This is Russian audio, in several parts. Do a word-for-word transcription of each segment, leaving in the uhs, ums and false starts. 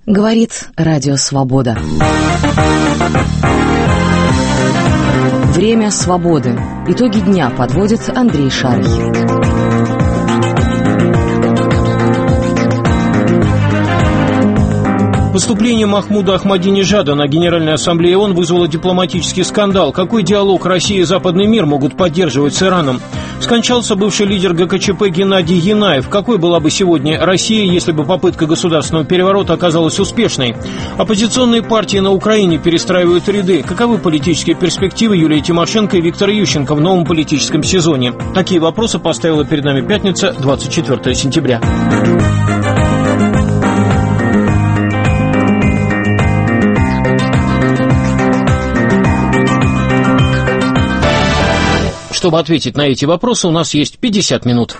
Говорит Радио Свобода. Время свободы. Итоги дня подводит Андрей Шарый. Выступление Махмуда Ахмадинежада на Генеральной Ассамблее ООН вызвало дипломатический скандал. Какой диалог Россия и западный мир могут поддерживать с Ираном? Скончался бывший лидер ГКЧП Геннадий Янаев. Какой была бы сегодня Россия, если бы попытка государственного переворота оказалась успешной? Оппозиционные партии на Украине перестраивают ряды. Каковы политические перспективы Юлии Тимошенко и Виктора Ющенко в новом политическом сезоне? Такие вопросы поставила перед нами пятница, двадцать четвёртого сентября. Чтобы ответить на эти вопросы, у нас есть пятьдесят минут.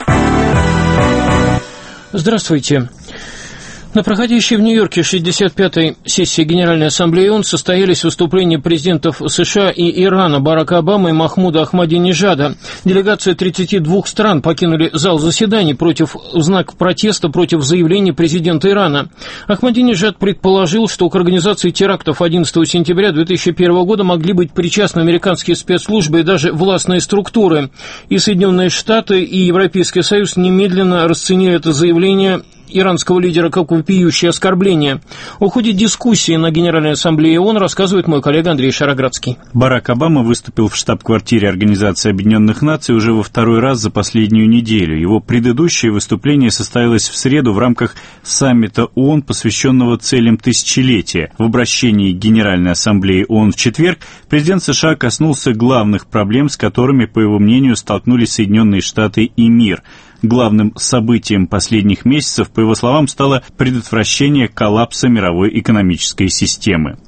Здравствуйте. На проходящей в Нью-Йорке шестьдесят пятой сессии Генеральной Ассамблеи ООН состоялись выступления президентов США и Ирана Барака Обамы и Махмуда Ахмадинежада. Делегации тридцати двух стран покинули зал заседаний против, в знак протеста против заявлений президента Ирана. Ахмадинежад предположил, что к организации терактов одиннадцатого сентября две тысячи первого года могли быть причастны американские спецслужбы и даже властные структуры. И Соединенные Штаты, и Европейский Союз немедленно расценили это заявление иранского лидера как вопиющее оскорбление. О ходе дискуссии на Генеральной Ассамблее ООН рассказывает мой коллега Андрей Шароградский. Барак Обама выступил в штаб-квартире Организации Объединенных Наций уже во второй раз за последнюю неделю. Его предыдущее выступление состоялось в среду в рамках саммита ООН, посвященного целям тысячелетия. В обращении к Генеральной Ассамблее ООН в четверг президент США коснулся главных проблем, с которыми, по его мнению, столкнулись Соединенные Штаты и мир. Главным событием последних месяцев, по его словам, стало предотвращение коллапса мировой экономической системы.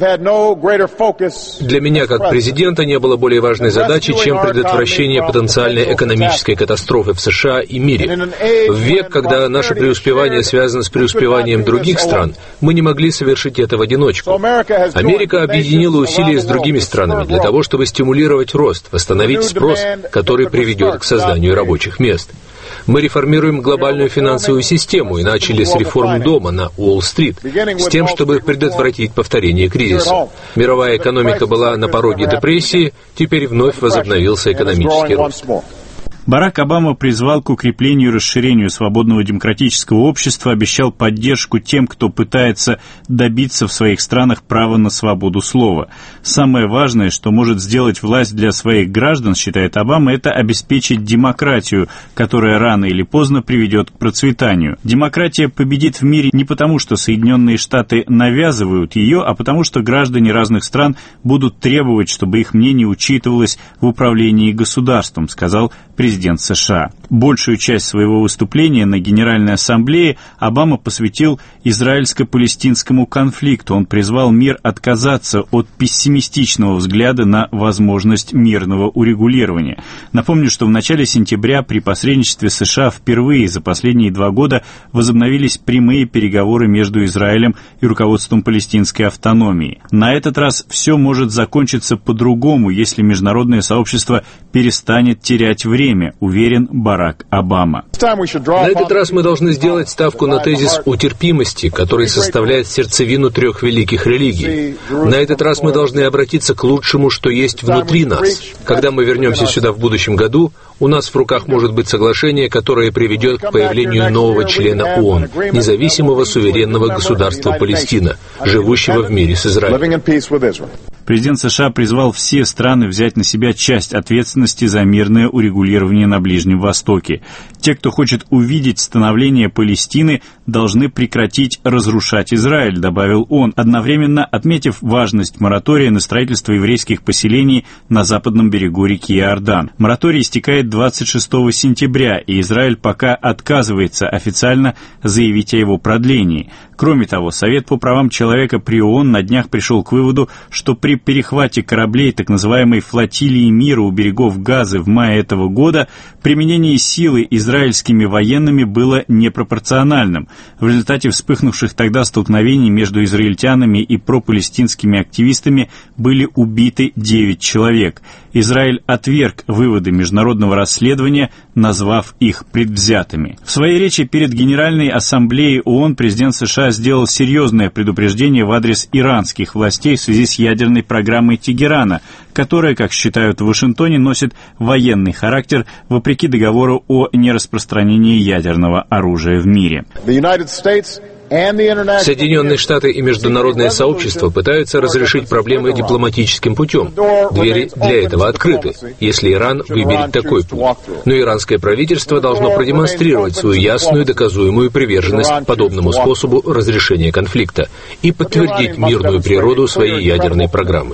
Для меня, как президента, не было более важной задачи, чем предотвращение потенциальной экономической катастрофы в США и мире. В век, когда наше преуспевание связано с преуспеванием других стран, мы не могли совершить это в одиночку. Америка объединила усилия с другими странами для того, чтобы стимулировать рост, восстановить спрос, который приведет к созданию рабочих мест. Мы реформируем глобальную финансовую систему и начали с реформ дома на Уолл-стрит, с тем, чтобы предотвратить повторение кризиса. Мировая экономика была на пороге депрессии, теперь вновь возобновился экономический рост. Барак Обама призвал к укреплению и расширению свободного демократического общества, обещал поддержку тем, кто пытается добиться в своих странах права на свободу слова. Самое важное, что может сделать власть для своих граждан, считает Обама, это обеспечить демократию, которая рано или поздно приведет к процветанию. Демократия победит в мире не потому, что Соединенные Штаты навязывают ее, а потому, что граждане разных стран будут требовать, чтобы их мнение учитывалось в управлении государством, сказал президент. Президент США. Большую часть своего выступления на Генеральной Ассамблее Обама посвятил израильско-палестинскому конфликту. Он призвал мир отказаться от пессимистичного взгляда на возможность мирного урегулирования. Напомню, что в начале сентября при посредничестве США впервые за последние два года возобновились прямые переговоры между Израилем и руководством палестинской автономии. На этот раз все может закончиться по-другому, если международное сообщество перестанет терять время, уверен Барак Обама. На этот раз мы должны сделать ставку на тезис о терпимости, который составляет сердцевину трех великих религий. На этот раз мы должны обратиться к лучшему, что есть внутри нас. Когда мы вернемся сюда в будущем году, у нас в руках может быть соглашение, которое приведет к появлению нового члена ООН, независимого суверенного государства Палестина, живущего в мире с Израилем. Президент США призвал все страны взять на себя часть ответственности за мирное урегулирование на Ближнем Востоке. Те, кто хочет увидеть становление Палестины, должны прекратить разрушать Израиль, добавил он, одновременно отметив важность моратория на строительство еврейских поселений на западном берегу реки Иордан. Мораторий истекает двадцать шестого сентября, и Израиль пока отказывается официально заявить о его продлении. Кроме того, Совет по правам человека при ООН на днях пришел к выводу, что при перехвате кораблей так называемой флотилии мира у берегов Газы в мае этого года применение силы Израиля израильскими военными было непропорциональным. В результате вспыхнувших тогда столкновений между израильтянами и пропалестинскими активистами были убиты девять человек. Израиль отверг выводы международного расследования, назвав их предвзятыми. В своей речи перед Генеральной Ассамблеей ООН президент США сделал серьезное предупреждение в адрес иранских властей в связи с ядерной программой Тегерана, которая, как считают в Вашингтоне, носит военный характер вопреки договору о нераспространении ядерного оружия в мире. Соединенные Штаты и международное сообщество пытаются разрешить проблемы дипломатическим путем. Двери для этого открыты, если Иран выберет такой путь. Но иранское правительство должно продемонстрировать свою ясную доказуемую приверженность подобному способу разрешения конфликта и подтвердить мирную природу своей ядерной программы.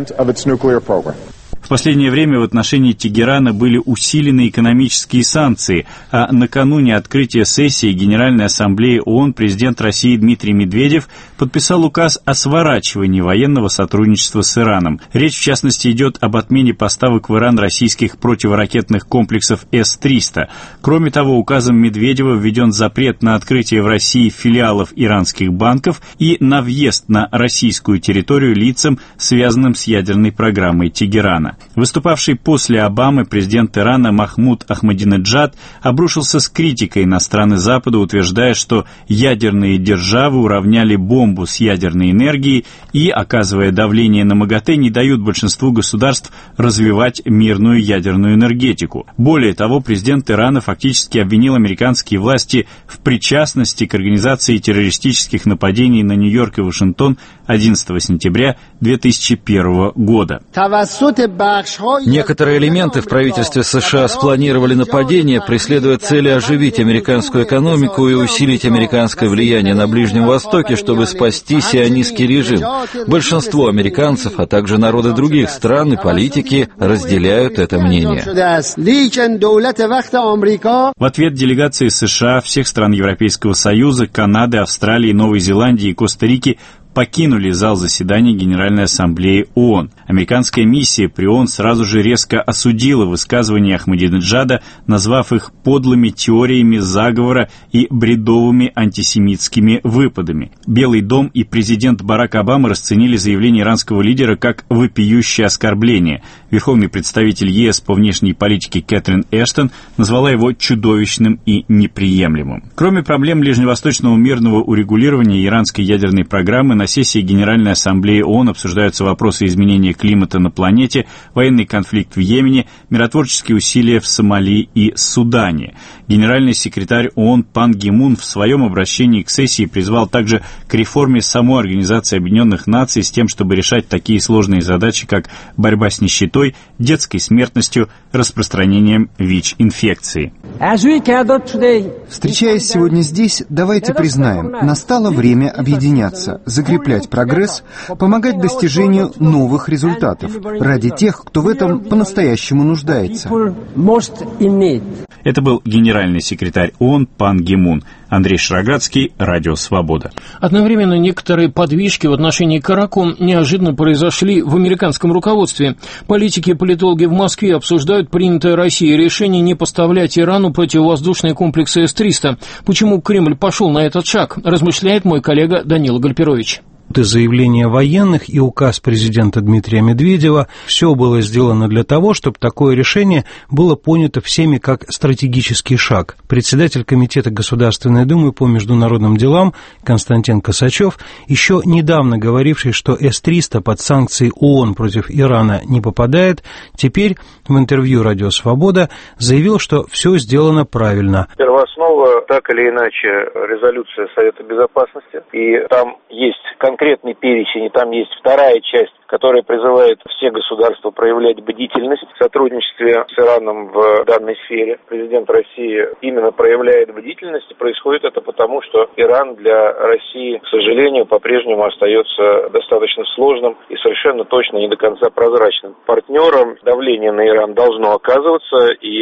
В последнее время в отношении Тегерана были усилены экономические санкции, а накануне открытия сессии Генеральной Ассамблеи ООН президент России Дмитрий Медведев подписал указ о сворачивании военного сотрудничества с Ираном. Речь, в частности, идет об отмене поставок в Иран российских противоракетных комплексов эс триста. Кроме того, указом Медведева введен запрет на открытие в России филиалов иранских банков и на въезд на российскую территорию лицам, связанным с ядерной программой Тегерана. Выступавший после Обамы президент Ирана Махмуд Ахмадинеджад обрушился с критикой на страны Запада, утверждая, что ядерные державы уравняли бомбу с ядерной энергией и, оказывая давление на МАГАТЭ, не дают большинству государств развивать мирную ядерную энергетику. Более того, президент Ирана фактически обвинил американские власти в причастности к организации террористических нападений на Нью-Йорк и Вашингтон одиннадцатого сентября две тысячи первого года. Некоторые элементы в правительстве США спланировали нападение, преследуя цели оживить американскую экономику и усилить американское влияние на Ближнем Востоке, чтобы спасти сионистский режим. Большинство американцев, а также народы других стран и политики разделяют это мнение. В ответ делегации США, всех стран Европейского Союза, Канады, Австралии, Новой Зеландии и Коста-Рики покинули зал заседаний Генеральной Ассамблеи ООН. Американская миссия при ООН сразу же резко осудила высказывания Ахмадинеджада, назвав их подлыми теориями заговора и бредовыми антисемитскими выпадами. Белый дом и президент Барак Обама расценили заявление иранского лидера как вопиющее оскорбление. Верховный представитель ЕС по внешней политике Кэтрин Эштон назвала его чудовищным и неприемлемым. Кроме проблем ближневосточного мирного урегулирования иранской ядерной программы, на сессии Генеральной Ассамблеи ООН обсуждаются вопросы изменения климата на планете, военный конфликт в Йемене, миротворческие усилия в Сомали и Судане. Генеральный секретарь ООН Пан Ги Мун в своем обращении к сессии призвал также к реформе самой Организации Объединенных Наций с тем, чтобы решать такие сложные задачи, как борьба с нищетой, детской смертностью, распространением ВИЧ-инфекции. Встречаясь сегодня здесь, давайте признаем, настало время объединяться, закреплять прогресс, помогать достижению новых результатов ради тех, кто в этом по-настоящему нуждается. Это был генеральный секретарь ООН Пан Ги Мун. Андрей Шароградский, Радио Свобода. Одновременно некоторые подвижки в отношении к Ираку неожиданно произошли в американском руководстве. Политики и политологи в Москве обсуждают принятое Россией решение не поставлять Ирану противовоздушные комплексы эс триста. Почему Кремль пошел на этот шаг, размышляет мой коллега Данила Гальперович. И заявления военных, и указ президента Дмитрия Медведева – все было сделано для того, чтобы такое решение было понято всеми как стратегический шаг. Председатель Комитета Государственной Думы по международным делам Константин Косачев, еще недавно говоривший, что эс триста под санкции ООН против Ирана не попадает, теперь в интервью «Радио Свобода» заявил, что все сделано правильно. Первооснова, так или иначе, резолюция Совета Безопасности, и там есть конкретный перечень, и там есть вторая часть, которая призывает все государства проявлять бдительность в сотрудничестве с Ираном в данной сфере. Президент России именно проявляет бдительность, и происходит это потому, что Иран для России, к сожалению, по-прежнему остается достаточно сложным и совершенно точно не до конца прозрачным партнером. Давление на Иран должно оказываться, и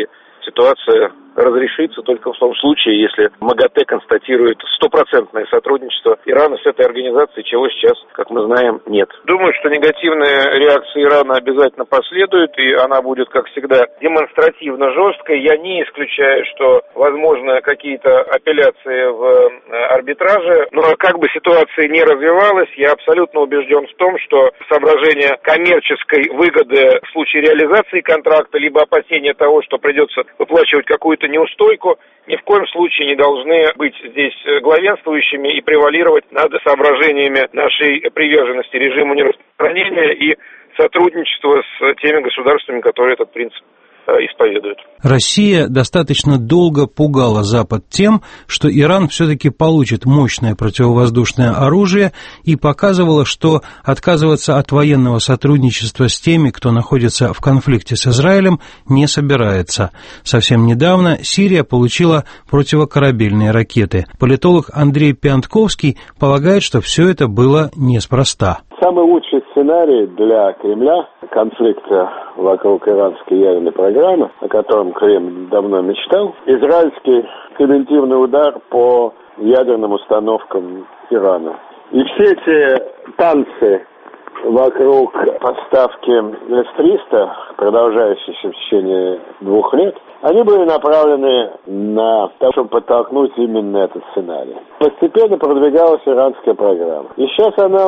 ситуация разрешится только в том случае, если МАГАТЭ констатирует стопроцентное сотрудничество Ирана с этой организацией, чего сейчас, как мы знаем, нет. Думаю, что негативная реакция Ирана обязательно последует, и она будет, как всегда, демонстративно жесткой. Я не исключаю, что возможно какие-то апелляции в арбитраже, но как бы ситуация не развивалась, я абсолютно убежден в том, что соображение коммерческой выгоды в случае реализации контракта, либо опасения того, что придется выплачивать какую-то неустойку, ни в коем случае не должны быть здесь главенствующими и превалировать над соображениями нашей приверженности режиму нераспространения и сотрудничества с теми государствами, которые этот принцип исповедуют. Россия достаточно долго пугала Запад тем, что Иран все-таки получит мощное противовоздушное оружие, и показывала, что отказываться от военного сотрудничества с теми, кто находится в конфликте с Израилем, не собирается. Совсем недавно Сирия получила противокорабельные ракеты. Политолог Андрей Пиантковский полагает, что все это было неспроста. Самый лучший сценарий для Кремля конфликта вокруг иранской ядерной программы, о котором Кремль давно мечтал, израильский превентивный удар по ядерным установкам Ирана. И все эти танцы вокруг поставки эс триста, продолжающиеся в течение двух лет, они были направлены на то, чтобы подтолкнуть именно этот сценарий. Постепенно продвигалась иранская программа. И сейчас она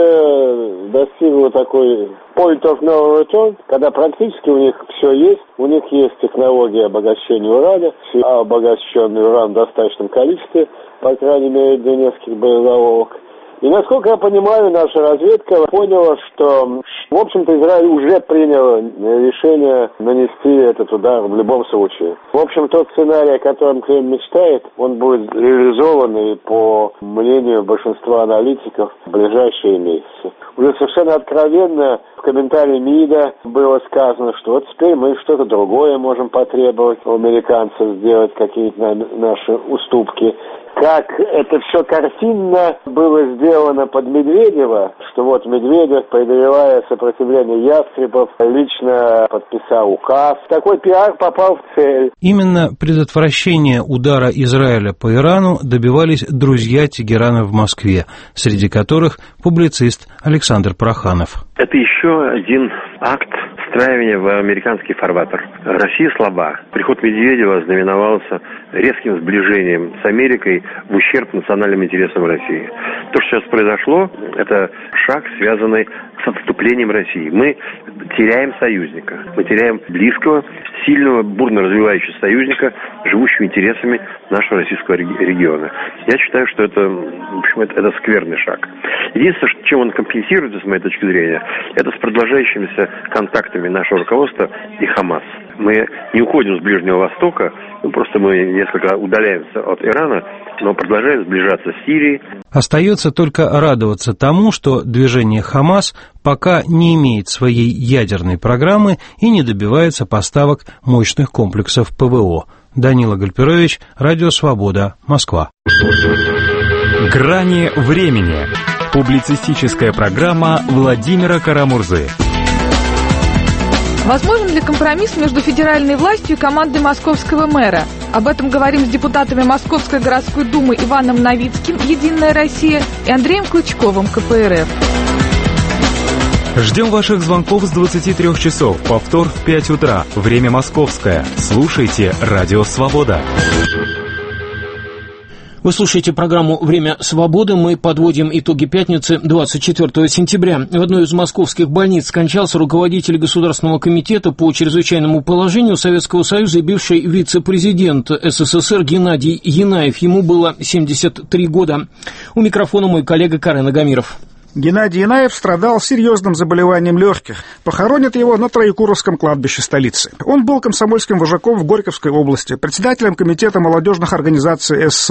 уже достигла такой point of no return, когда практически у них все есть. У них есть технология обогащения урана, обогащенный уран в достаточном количестве, по крайней мере, для нескольких боеголовок. И, насколько я понимаю, наша разведка поняла, что, в общем-то, Израиль уже принял решение нанести этот удар в любом случае. В общем, тот сценарий, о котором Кремль мечтает, он будет реализован, и, по мнению большинства аналитиков, в ближайшие месяцы. Уже совершенно откровенно в комментарии МИДа было сказано, что вот теперь мы что-то другое можем потребовать у американцев, сделать какие-то наши уступки. Как это все картинно было сделано под Медведева, что вот Медведев, преодолевая сопротивление ястребов, лично подписал указ. Такой пиар попал в цель. Именно предотвращение удара Израиля по Ирану добивались друзья Тегерана в Москве, среди которых публицист Александр Проханов. Это еще один акт встраивания в американский фарватер. Россия слаба. Приход Медведева знаменовался резким сближением с Америкой в ущерб национальным интересам России. То, что сейчас произошло, это шаг, связанный с отступлением России. Мы теряем союзника. Мы теряем близкого, сильного, бурно развивающегося союзника, живущего интересами нашего российского региона. Я считаю, что это, в общем, это, это скверный шаг. Единственное, чем он компенсируется, с моей точки зрения, это с продолжающимися контактами нашего руководства и Хамас. Мы не уходим с Ближнего Востока, ну, просто мы несколько удаляемся от Ирана, но продолжаем сближаться с Сирией. Остается только радоваться тому, что движение Хамас пока не имеет своей ядерной программы и не добивается поставок мощных комплексов ПВО. Данила Гальперович, Радио Свобода, Москва. Грани времени. Публицистическая программа Владимира Карамурзы. Возможен ли компромисс между федеральной властью и командой московского мэра? Об этом говорим с депутатами Московской городской думы Иваном Новицким, «Единая Россия», и Андреем Клычковым, ка пэ эр эф. Ждем ваших звонков с двадцати трёх часов. Повтор в пять утра. Время московское. Слушайте Радио Свобода. Вы слушаете программу «Время свободы». Мы подводим итоги пятницы двадцать четвёртого сентября. В одной из московских больниц скончался руководитель Государственного комитета по чрезвычайному положению Советского Союза и бывший вице-президент эс эс эс эр Геннадий Янаев. Ему было семьдесят три года. У микрофона мой коллега Карен Агамиров. Геннадий Янаев страдал серьезным заболеванием легких. Похоронят его на Троекуровском кладбище столицы. Он был комсомольским вожаком в Горьковской области, председателем комитета молодежных организаций эс эс эс эр.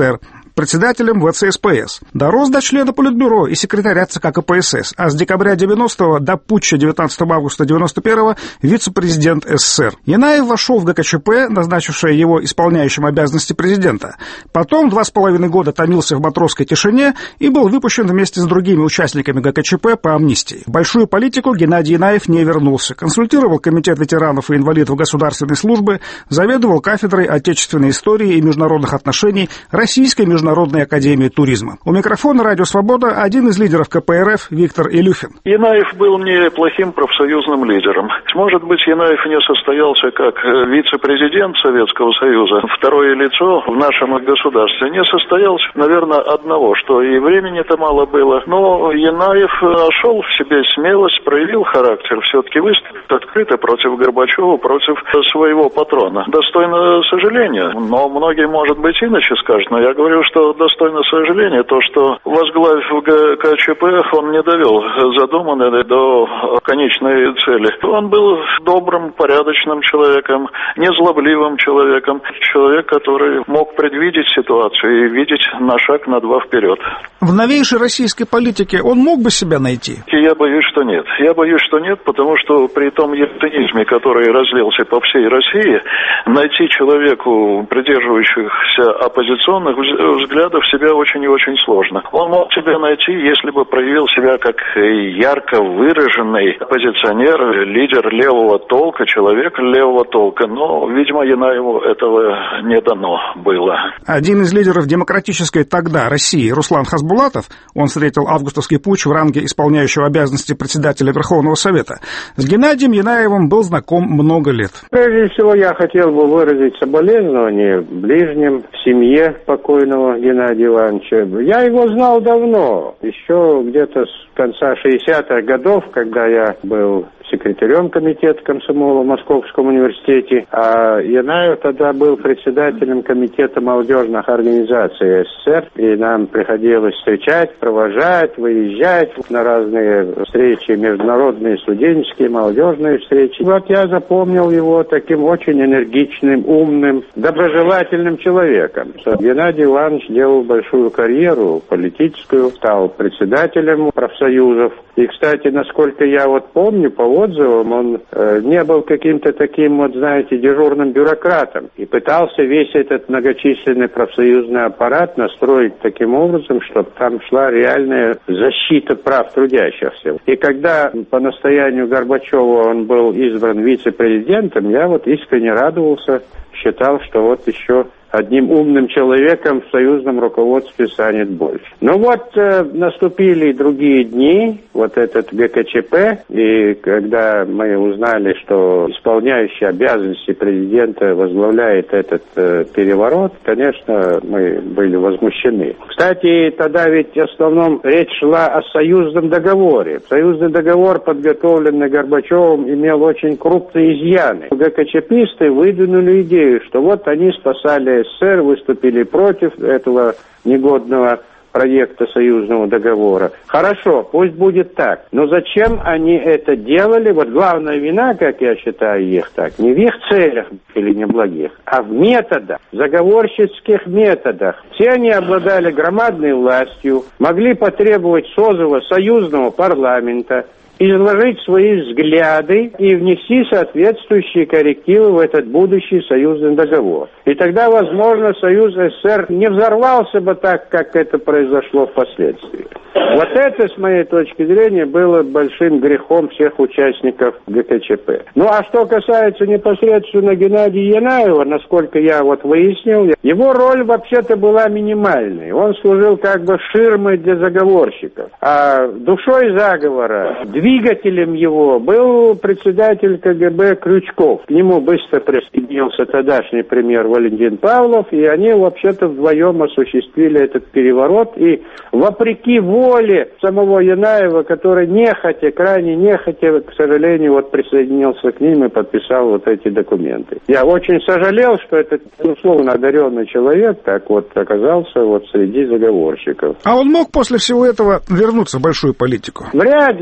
председателем вэ цэ эс пэ эс. Дорос до члена Политбюро и секретаря ЦК ка пэ эс эс, а с декабря девяностого до путча девятнадцатого августа девяносто первого вице-президент эс эс эс эр. Янаев вошел в гэ ка че пэ, назначившее его исполняющим обязанности президента. Потом два с половиной года томился в матросской тишине и был выпущен вместе с другими участниками гэ ка че пэ по амнистии. В большую политику Геннадий Янаев не вернулся. Консультировал комитет ветеранов и инвалидов государственной службы, заведовал кафедрой отечественной истории и международных отношений Российской международной академии туризма. У микрофона «Радио Свобода» один из лидеров ка пэ эр эф Виктор Илюхин. Янаев был неплохим профсоюзным лидером. Может быть, Янаев не состоялся как вице-президент Советского Союза. Второе лицо в нашем государстве не состоялся, наверное, одного, что и времени-то мало было. Но Янаев нашел в себе смелость, проявил характер, все-таки выступил открыто против Горбачева, против своего патрона. Достойно сожаления, но многие, может быть, иначе скажут. Но я говорю, что достойно сожаления то, что, возглавив гэ ка че пэ, он не довел задуманное до конечной цели. Он был добрым, порядочным человеком, незлобливым человеком, человек, который мог предвидеть ситуацию и видеть на шаг, на два вперед. В новейшей российской политике он мог бы себя найти? Я боюсь, что нет. Я боюсь, что нет, потому что при том ятенизме, который разлился по всей России, найти человеку, придерживающихся оппозиционных взглядов, себя очень и очень сложно. Он мог себя найти, если бы проявил себя как ярко выраженный оппозиционер, лидер левого толка, человек левого толка, но, видимо, Янаеву этого не дано было. Один из лидеров демократической тогда России, Руслан Хасбулатов, он встретил августовский путч в ранге исполняющего обязанности председателя Верховного Совета. С Геннадием Янаевым был знаком много лет. Прежде всего, я хотел бы выразить соболезнования ближним, в семье покойного Геннадия Ивановича. Я его знал давно, еще где-то с конца шестидесятых годов, когда я был секретарем комитета комсомола в Московском университете, а Янаев тогда был председателем комитета молодежных организаций эс эс эс эр, и нам приходилось встречать, провожать, выезжать на разные встречи, международные, студенческие, молодежные встречи. Вот я запомнил его таким очень энергичным, умным, доброжелательным человеком. Геннадий Иванович делал большую карьеру политическую, стал председателем профсоюзов. И, кстати, насколько я вот помню, по отзывам, он э, не был каким-то таким, вот знаете, дежурным бюрократом. И пытался весь этот многочисленный профсоюзный аппарат настроить таким образом, чтобы там шла реальная защита прав трудящихся. И когда по настоянию Горбачева он был избран вице-президентом, я вот искренне радовался, считал, что вот еще одним умным человеком в союзном руководстве станет больше. Ну вот, э, наступили другие дни, вот этот гэ ка че пэ, и когда мы узнали, что исполняющий обязанности президента возглавляет этот э, переворот, конечно, мы были возмущены. Кстати, тогда ведь в основном речь шла о союзном договоре. Союзный договор, подготовленный Горбачевым, имел очень крупные изъяны. гэ ка че писты выдвинули идею, что вот они спасали эс эс эс эр, выступили против этого негодного проекта союзного договора. Хорошо, пусть будет так. Но зачем они это делали? Вот главная вина, как я считаю, их так, не в их целях или неблагих, а в методах, заговорщицких методах. Все они обладали громадной властью, могли потребовать созыва союзного парламента, изложить свои взгляды и внести соответствующие коррективы в этот будущий союзный договор. И тогда, возможно, Союз эс эс эс эр не взорвался бы так, как это произошло впоследствии. Вот это, с моей точки зрения, было большим грехом всех участников гэ ка че пэ. Ну, а что касается непосредственно Геннадия Янаева, насколько я вот выяснил, его роль вообще-то была минимальной. Он служил как бы ширмой для заговорщиков. А душой заговора, двигателем его был председатель ка гэ бэ Крючков. К нему быстро присоединился тогдашний премьер Валентин Павлов, и они вообще-то вдвоем осуществили этот переворот. И вопреки воле самого Янаева, который нехотя, крайне нехотя, к сожалению, вот присоединился к ним и подписал вот эти документы. Я очень сожалел, что этот, условно одаренный человек так вот оказался вот среди заговорщиков. А он мог после всего этого вернуться в большую политику? Вряд ли, потому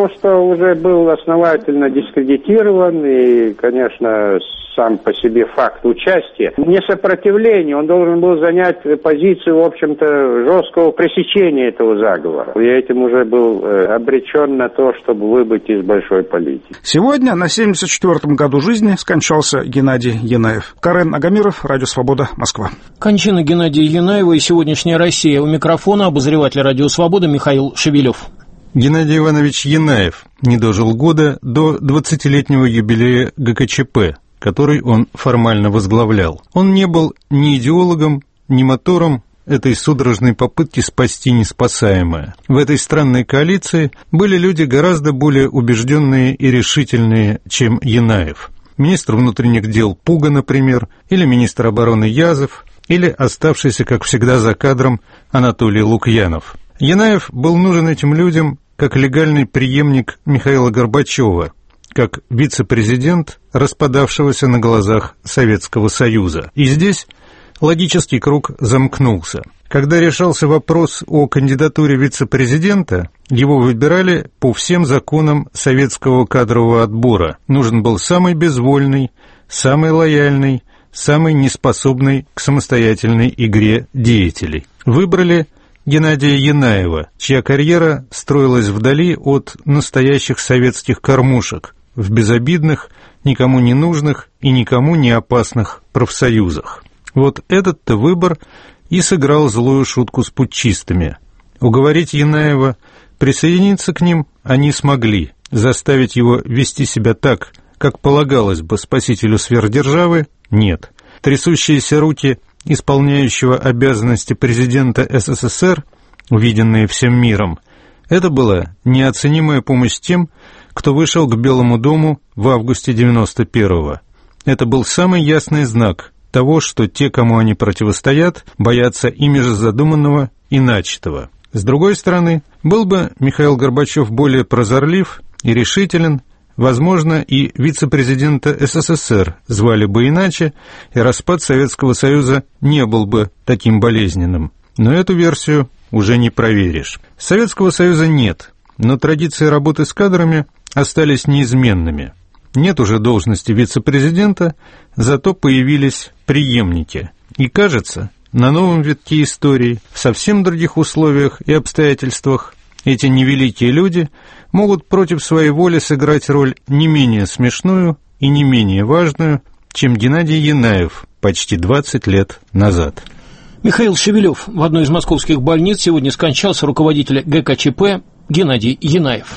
потому что уже был основательно дискредитирован, и, конечно, сам по себе факт участия, не сопротивление, он должен был занять позицию, в общем-то, жесткого пресечения этого заговора. И этим уже был обречен на то, чтобы выбыть из большой политики. Сегодня на семьдесят четвёртом году жизни скончался Геннадий Янаев. Карен Агамиров, Радио Свобода, Москва. Кончина Геннадия Янаева и сегодняшняя Россия. У микрофона обозреватель Радио Свобода Михаил Шевелев. Геннадий Иванович Янаев не дожил года до двадцатилетнего юбилея ГКЧП, который он формально возглавлял. Он не был ни идеологом, ни мотором этой судорожной попытки спасти неспасаемое. В этой странной коалиции были люди гораздо более убежденные и решительные, чем Янаев. Министр внутренних дел Пуга, например, или министр обороны Язов, или оставшийся, как всегда, за кадром Анатолий Лукьянов. Янаев был нужен этим людям как легальный преемник Михаила Горбачева, как вице-президент распадавшегося на глазах Советского Союза. И здесь логический круг замкнулся. Когда решался вопрос о кандидатуре вице-президента, его выбирали по всем законам советского кадрового отбора. Нужен был самый безвольный, самый лояльный, самый неспособный к самостоятельной игре деятелей. Выбрали Геннадия Янаева, чья карьера строилась вдали от настоящих советских кормушек, в безобидных, никому не нужных и никому не опасных профсоюзах. Вот этот-то выбор и сыграл злую шутку с путчистами. Уговорить Янаева присоединиться к ним они смогли, заставить его вести себя так, как полагалось бы спасителю сверхдержавы, нет. Трясущиеся руки исполняющего обязанности президента СССР, увиденные всем миром, это была неоценимая помощь тем, кто вышел к Белому дому в августе девяносто первого. Это был самый ясный знак того, что те, кому они противостоят, боятся ими же задуманного и начатого. С другой стороны, был бы Михаил Горбачев более прозорлив и решителен, возможно, и вице-президента СССР звали бы иначе, и распад Советского Союза не был бы таким болезненным. Но эту версию уже не проверишь. Советского Союза нет, но традиции работы с кадрами остались неизменными. Нет уже должности вице-президента, зато появились преемники. И кажется, на новом витке истории, в совсем других условиях и обстоятельствах, эти невеликие люди могут против своей воли сыграть роль не менее смешную и не менее важную, чем Геннадий Янаев почти двадцать лет назад. Михаил Шевелев. В одной из московских больниц сегодня скончался руководитель ГКЧП Геннадий Янаев.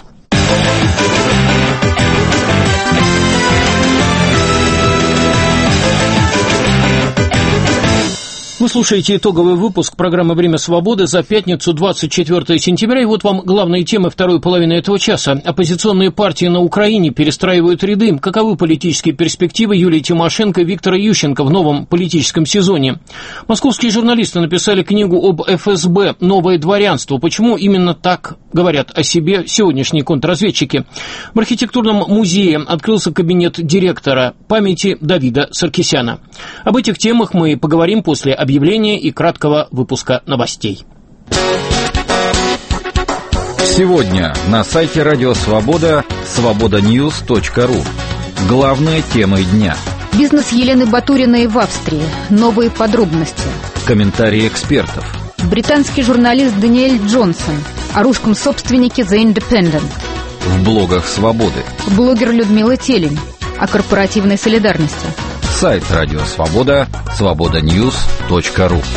Вы слушаете итоговый выпуск программы «Время свободы» за пятницу, двадцать четвёртое сентября. И вот вам главные темы второй половины этого часа. Оппозиционные партии на Украине перестраивают ряды. Каковы политические перспективы Юлии Тимошенко и Виктора Ющенко в новом политическом сезоне? Московские журналисты написали книгу об эф эс бэ «Новое дворянство». Почему именно так говорят о себе сегодняшние контрразведчики? В архитектурном музее открылся кабинет директора памяти Давида Саркисяна. Об этих темах мы поговорим после объявления и краткого выпуска новостей. Сегодня на сайте Радио Свобода свобода ньюс точка ру. Главные темы дня. Бизнес Елены Батуриной в Австрии. Новые подробности. Комментарии экспертов. Британский журналист Даниэль Джонсон. О русском собственнике The Independent. В блогах Свободы. Блогер Людмила Телень. О корпоративной солидарности. Сайт Радио Свобода свобода ньюс точка ру.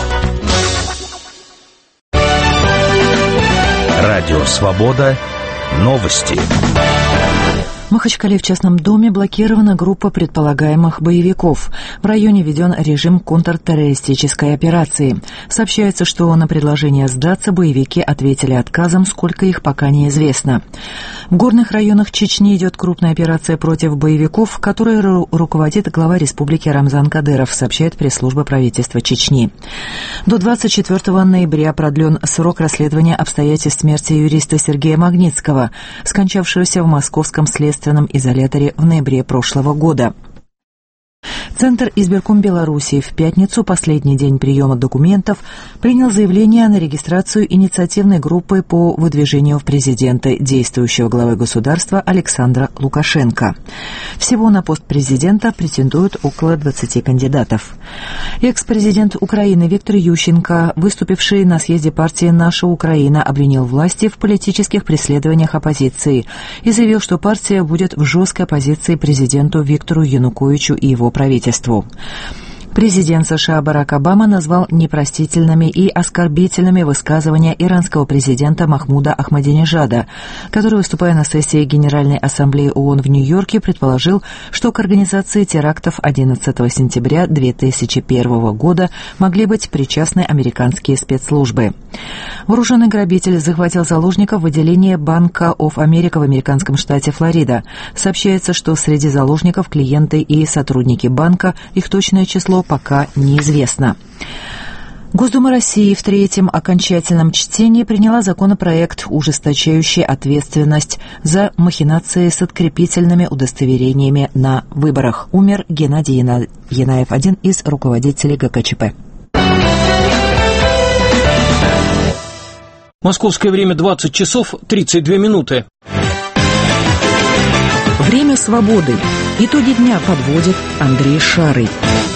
Радио Свобода. Новости. В Махачкале в частном доме блокирована группа предполагаемых боевиков. В районе введен режим контртеррористической операции. Сообщается, что на предложение сдаться боевики ответили отказом, сколько их пока неизвестно. В горных районах Чечни идет крупная операция против боевиков, которой ру- руководит глава республики Рамзан Кадыров, сообщает пресс-служба правительства Чечни. До двадцать четвёртого ноября продлен срок расследования обстоятельств смерти юриста Сергея Магнитского, скончавшегося в московском следственном изоляторе в ноябре прошлого года. Центр избирком Беларуси в пятницу, последний день приема документов, принял заявление на регистрацию инициативной группы по выдвижению в президенты действующего главы государства Александра Лукашенко. Всего на пост президента претендуют около двадцати кандидатов. Экс-президент Украины Виктор Ющенко, выступивший на съезде партии «Наша Украина», обвинил власти в политических преследованиях оппозиции и заявил, что партия будет в жесткой оппозиции президенту Виктору Януковичу и его правительству. Президент США Барак Обама назвал непростительными и оскорбительными высказывания иранского президента Махмуда Ахмадинежада, который, выступая на сессии Генеральной Ассамблеи ООН в Нью-Йорке, предположил, что к организации терактов одиннадцатого сентября две тысячи первого года могли быть причастны американские спецслужбы. Вооруженный грабитель захватил заложников в отделении Банка оф Америка в американском штате Флорида. Сообщается, что среди заложников клиенты и сотрудники банка, их точное число пока неизвестно. Госдума России в третьем окончательном чтении приняла законопроект, ужесточающий ответственность за махинации с открепительными удостоверениями на выборах. Умер Геннадий Янаев, один из руководителей ГКЧП. Московское время двадцать часов тридцать две минуты. Время свободы. Итоги дня подводит Андрей Шарый.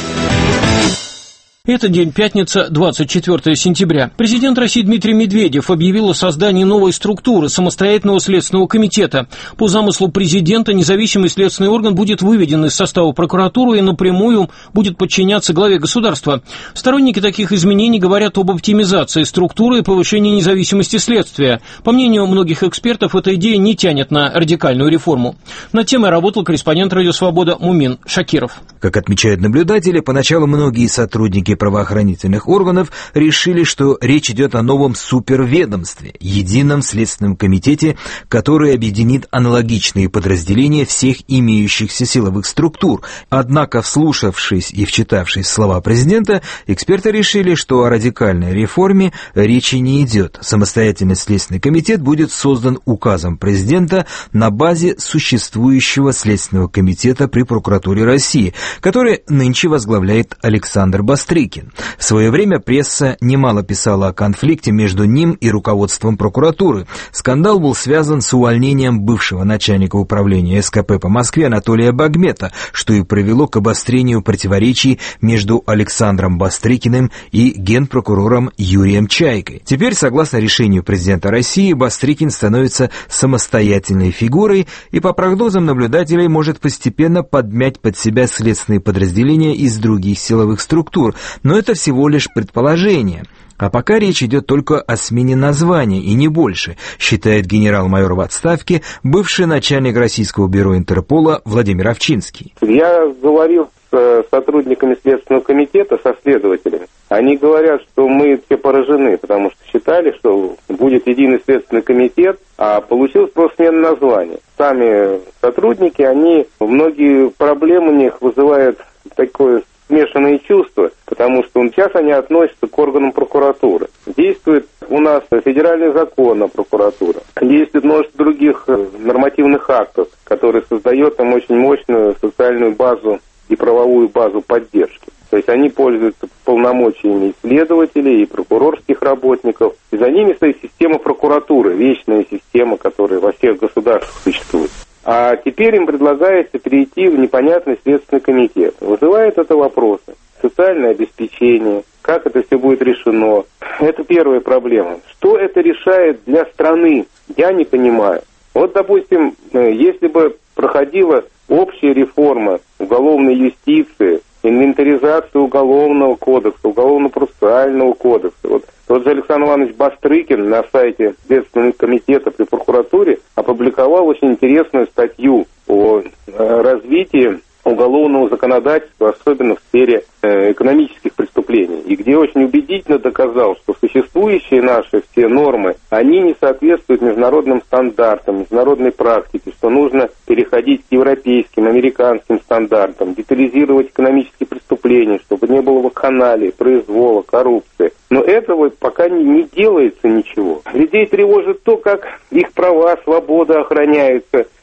Это день пятница, двадцать четвёртого сентября. Президент России Дмитрий Медведев объявил о создании новой структуры самостоятельного следственного комитета. По замыслу президента независимый следственный орган будет выведен из состава прокуратуры и напрямую будет подчиняться главе государства. Сторонники таких изменений говорят об оптимизации структуры и повышении независимости следствия. По мнению многих экспертов, эта идея не тянет на радикальную реформу. Над темой работал корреспондент «Радио Свобода» Мумин Шакиров. Как отмечают наблюдатели, поначалу многие сотрудники правоохранительных органов решили, что речь идет о новом суперведомстве, едином следственном комитете, который объединит аналогичные подразделения всех имеющихся силовых структур. Однако, вслушавшись и вчитавшись в слова президента, эксперты решили, что о радикальной реформе речи не идет. Самостоятельный следственный комитет будет создан указом президента на базе существующего следственного комитета при прокуратуре России, который нынче возглавляет Александр Бастрыкин. В свое время пресса немало писала о конфликте между ним и руководством прокуратуры. Скандал был связан с увольнением бывшего начальника управления СКП по Москве Анатолия Багмета, что и привело к обострению противоречий между Александром Бастрыкиным и генпрокурором Юрием Чайкой. Теперь, согласно решению президента России, Бастрыкин становится самостоятельной фигурой и, по прогнозам наблюдателей, может постепенно подмять под себя следственные подразделения из других силовых структур. Но это всего лишь предположение. А пока речь идет только о смене названия и не больше, считает генерал-майор в отставке, бывший начальник российского бюро Интерпола Владимир Овчинский. Я говорил с сотрудниками Следственного комитета, со следователями. Они говорят, что мы все поражены, потому что считали, что будет единый Следственный комитет, а получилось просто смена названия. Сами сотрудники, они, многие проблемы у них вызывают такое смешанные чувства, потому что сейчас они относятся к органам прокуратуры. Действует у нас федеральный закон о прокуратуре, действует множество других нормативных актов, которые создают там очень мощную социальную базу и правовую базу поддержки. То есть они пользуются полномочиями и следователей, и прокурорских работников. И за ними стоит система прокуратуры, вечная система, которая во всех государствах существует. А теперь им предлагается перейти в непонятный следственный комитет. Вызывает это вопросы. Социальное обеспечение, как это все будет решено. Это первая проблема. Что это решает для страны, я не понимаю. Вот, допустим, если бы проходила общая реформа уголовной юстиции, инвентаризация уголовного кодекса, уголовно-процессуального кодекса. Вот тот же Александр Иванович Бастрыкин на сайте Следственного комитета при прокуратуре опубликовал очень интересную статью о развитии уголовного законодательства, особенно в сфере э, экономических преступлений, и где очень убедительно доказал, что существующие наши все нормы, они не соответствуют международным стандартам, международной практике, что нужно переходить к европейским, американским стандартам, детализировать экономические преступления, чтобы не было вакханалии, произвола, коррупции. Но этого пока не, не делается ничего. Людей тревожит то, как их права, свобода охраняются,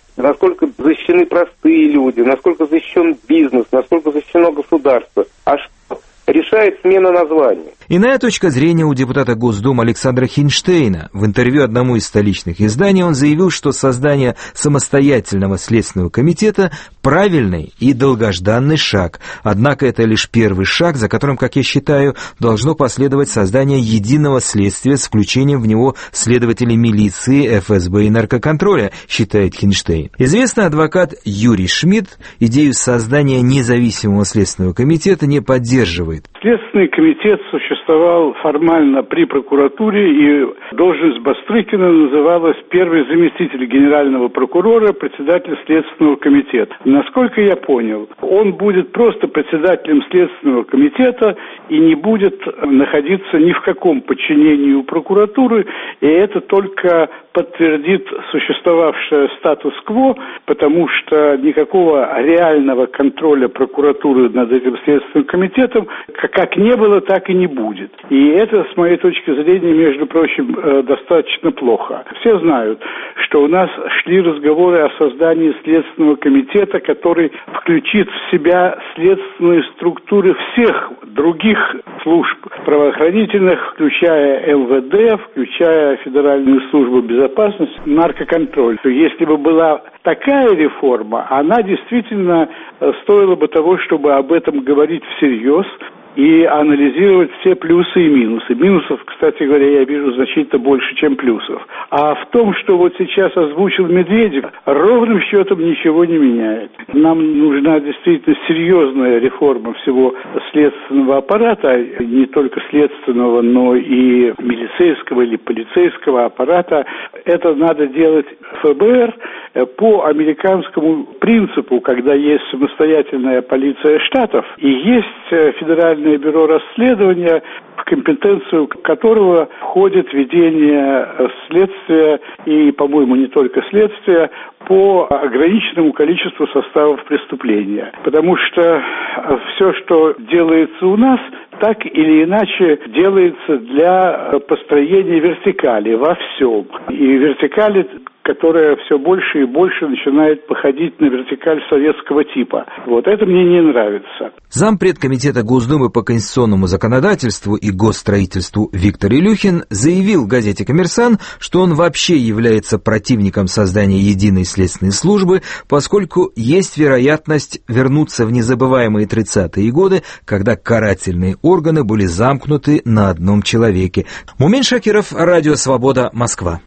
насколько защищены простые люди, насколько защищен бизнес, насколько защищено государство. А что решает смена названия? Иная точка зрения у депутата Госдумы Александра Хинштейна. В интервью одному из столичных изданий он заявил, что создание самостоятельного следственного комитета – правильный и долгожданный шаг. Однако это лишь первый шаг, за которым, как я считаю, должно последовать создание единого следствия с включением в него следователей милиции, эф эс бэ и наркоконтроля, считает Хинштейн. Известный адвокат Юрий Шмидт идею создания независимого следственного комитета не поддерживает. Следственный комитет существовал формально при прокуратуре, и должность Бастрыкина называлась первый заместитель генерального прокурора, председатель Следственного комитета. Насколько я понял, он будет просто председателем Следственного комитета и не будет находиться ни в каком подчинении у прокуратуры, и это только подтвердит существовавшее статус-кво, потому что никакого реального контроля прокуратуры над этим Следственным комитетом как не было, так и не будет. И это, с моей точки зрения, между прочим, достаточно плохо. Все знают, что у нас шли разговоры о создании Следственного комитета, который включит в себя следственные структуры всех других служб правоохранительных, включая эл вэ дэ, включая Федеральную службу безопасности, наркоконтроль. Если бы была такая реформа, она действительно стоила бы того, чтобы об этом говорить всерьез и анализировать все плюсы и минусы. Минусов, кстати говоря, я вижу значительно больше, чем плюсов. А в том, что вот сейчас озвучил Медведев, ровным счетом ничего не меняет. Нам нужна действительно серьезная реформа всего следственного аппарата, не только следственного, но и милицейского или полицейского аппарата. Это надо делать эф бэ эр по американскому принципу, когда есть самостоятельная полиция штатов и есть федеральная бюро расследования, в компетенцию которого входит ведение следствия и, по-моему, не только следствия, по ограниченному количеству составов преступления. Потому что все, что делается у нас, так или иначе делается для построения вертикали во всем. И вертикали, которая все больше и больше начинает походить на вертикаль советского типа. Вот это мне не нравится. Зампред Комитета Госдумы по конституционному законодательству и госстроительству Виктор Илюхин заявил в газете «Коммерсант», что он вообще является противником создания единой следственной службы, поскольку есть вероятность вернуться в незабываемые тридцатые годы, когда карательные органы были замкнуты на одном человеке. Мумин Шакиров, Радио Свобода, Москва.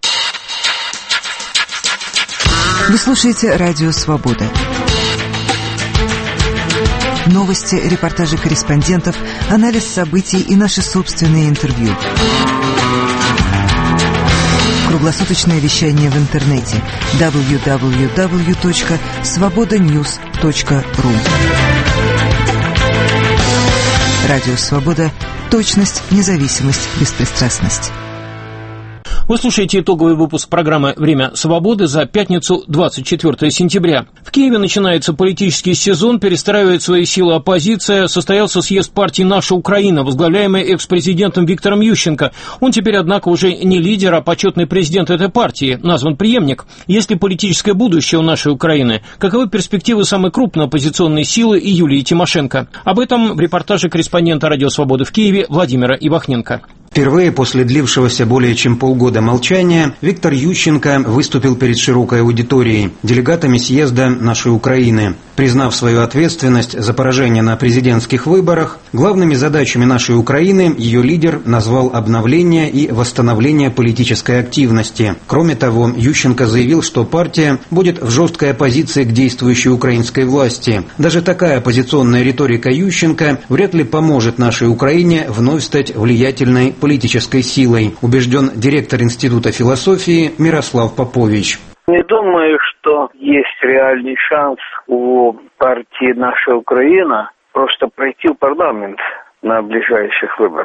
Вы слушаете Радио Свобода. Новости, репортажи корреспондентов, анализ событий и наши собственные интервью. Круглосуточное вещание в интернете дабл ю дабл ю дабл ю точка свобода ньюс точка ру. Радио Свобода. Точность, независимость, беспристрастность. Вы слушаете итоговый выпуск программы «Время свободы» за пятницу, двадцать четвёртого сентября. В Киеве начинается политический сезон, перестраивает свои силы оппозиция. Состоялся съезд партии «Наша Украина», возглавляемый экс-президентом Виктором Ющенко. Он теперь, однако, уже не лидер, а почетный президент этой партии, назван преемник. Есть ли политическое будущее у «Нашей Украины»? Каковы перспективы самой крупной оппозиционной силы и Юлии Тимошенко? Об этом в репортаже корреспондента «Радио Свободы» в Киеве Владимира Ивахненко. Впервые после длившегося более чем полгода молчания Виктор Ющенко выступил перед широкой аудиторией, делегатами съезда «Нашей Украины». Признав свою ответственность за поражение на президентских выборах, главными задачами «Нашей Украины» ее лидер назвал обновление и восстановление политической активности. Кроме того, Ющенко заявил, что партия будет в жесткой оппозиции к действующей украинской власти. Даже такая оппозиционная риторика Ющенко вряд ли поможет «Нашей Украине» вновь стать влиятельной политической силой, убежден директор Института философии Мирослав Попович. Не думаю, что есть реальный шанс у партии «Наша Украина» просто пройти в парламент на ближайших выборах.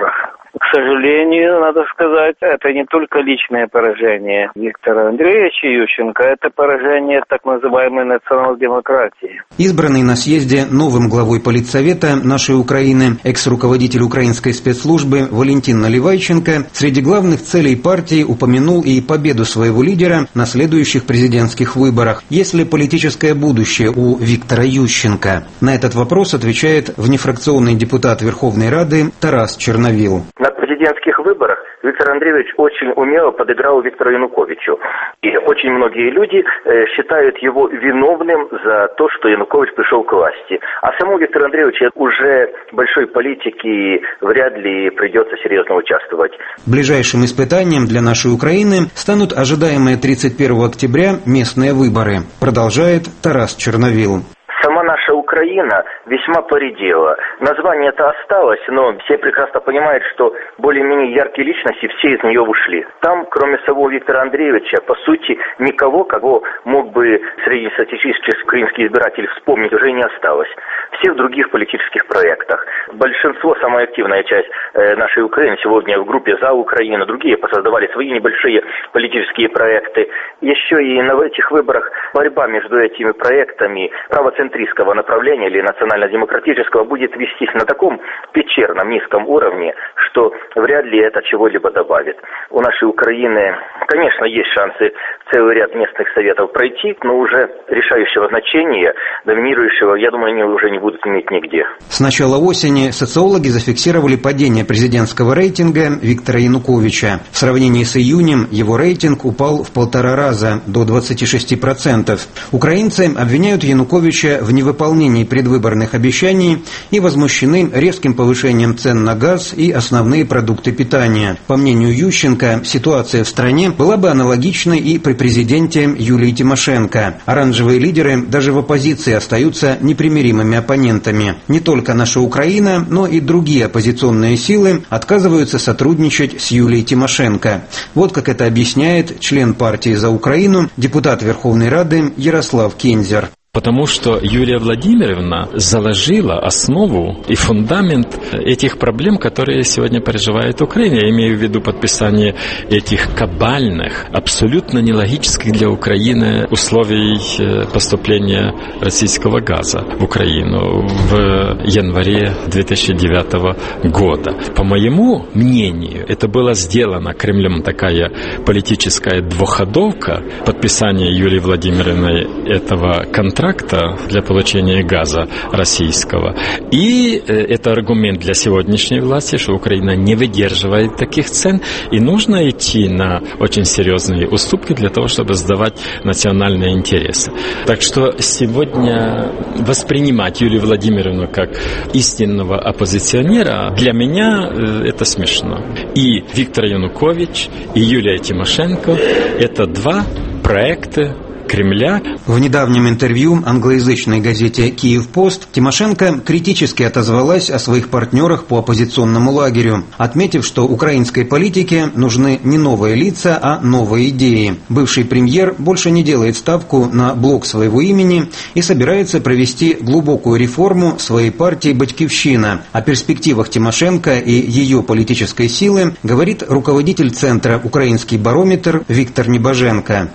К сожалению, надо сказать, это не только личное поражение Виктора Андреевича Ющенко, это поражение так называемой национал-демократии. Избранный на съезде новым главой Политсовета нашей Украины экс-руководитель украинской спецслужбы Валентин Наливайченко среди главных целей партии упомянул и победу своего лидера на следующих президентских выборах. Есть ли политическое будущее у Виктора Ющенко? На этот вопрос отвечает внефракционный депутат Верховной Рады Тарас Черновил. На президентских выборах Виктор Андреевич очень умело подыграл Виктору Януковичу. И очень многие люди э, считают его виновным за то, что Янукович пришел к власти. А самому Виктору Андреевичу уже большой политики вряд ли придется серьезно участвовать. Ближайшим испытанием для нашей Украины станут ожидаемые тридцать первого октября местные выборы, продолжает Тарас Черновил. Сама наша Украина весьма поредела. Название-то осталось, но все прекрасно понимают, что более-менее яркие личности все из нее ушли. Там, кроме самого Виктора Андреевича, по сути, никого, кого мог бы среднестатистический украинский избиратель вспомнить, уже не осталось. Все в других политических проектах. Большинство, самая активная часть э, нашей Украины сегодня в группе «За Украину», другие посоздавали свои небольшие политические проекты. Еще и на этих выборах борьба между этими проектами правоцентристского направления или национально-демократического будет вестись на таком печерном, низком уровне, что вряд ли это чего-либо добавит. У нашей Украины, конечно, есть шансы целый ряд местных советов пройти, но уже решающего значения, доминирующего, я думаю, они уже не будут иметь нигде. С начала осени социологи зафиксировали падение президентского рейтинга Виктора Януковича. В сравнении с июнем его рейтинг упал в полтора раза, до двадцати шести процентов. Украинцы обвиняют Януковича в невыполнении предвыборных обещаний и возмущены резким повышением цен на газ и основные продукты питания. По мнению Ющенко, ситуация в стране была бы аналогичной и при президенте Юлии Тимошенко. Оранжевые лидеры даже в оппозиции остаются непримиримыми оппонентами. Не только наша Украина, но и другие оппозиционные силы отказываются сотрудничать с Юлией Тимошенко. Вот как это объясняет член партии «За Украину», депутат Верховной Рады Ярослав Кинзер. Потому что Юлия Владимировна заложила основу и фундамент этих проблем, которые сегодня переживает Украина. Я имею в виду подписание этих кабальных, абсолютно нелогических для Украины условий поступления российского газа в Украину в январе две тысячи девятого года. По моему мнению, это было сделано Кремлем такая политическая двуходовка, подписание Юлии Владимировны этого контракта для получения газа российского. И это аргумент для сегодняшней власти, что Украина не выдерживает таких цен, и нужно идти на очень серьезные уступки для того, чтобы сдавать национальные интересы. Так что сегодня воспринимать Юлию Владимировну как истинного оппозиционера для меня это смешно. И Виктор Янукович, и Юлия Тимошенко – это два проекта Кремля. В недавнем интервью англоязычной газете «Киев-Пост» Тимошенко критически отозвалась о своих партнерах по оппозиционному лагерю, отметив, что украинской политике нужны не новые лица, а новые идеи. Бывший премьер больше не делает ставку на блок своего имени и собирается провести глубокую реформу своей партии «Батькивщина». О перспективах Тимошенко и ее политической силы говорит руководитель центра «Украинский барометр» Виктор Небоженко.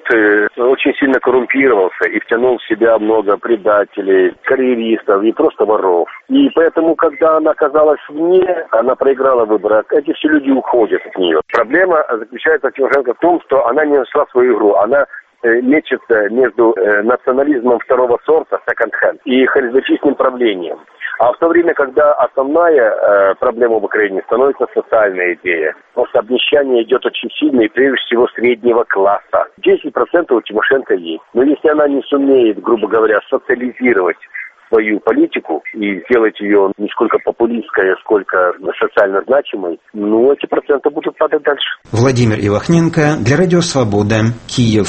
Очень сильно коррумпировался и втянул в себя много предателей, карьеристов и просто воров. И поэтому, когда она оказалась вне, она проиграла выборы, эти все люди уходят от нее. Проблема заключается Тимошенко в том, что она не нашла свою игру. Она мечется между национализмом второго сорта, секонд-хенд, и харизматичным правлением. А в то время, когда основная э, проблема в Украине становится социальная идея, потому что обнищание идет очень сильно и прежде всего среднего класса. десять процентов у Тимошенко есть. Но если она не сумеет, грубо говоря, социализировать свою политику и сделать ее не сколько популистской, сколько социально значимой, ну, эти проценты будут падать дальше. Владимир Ивахненко для Радио Свобода, Киев.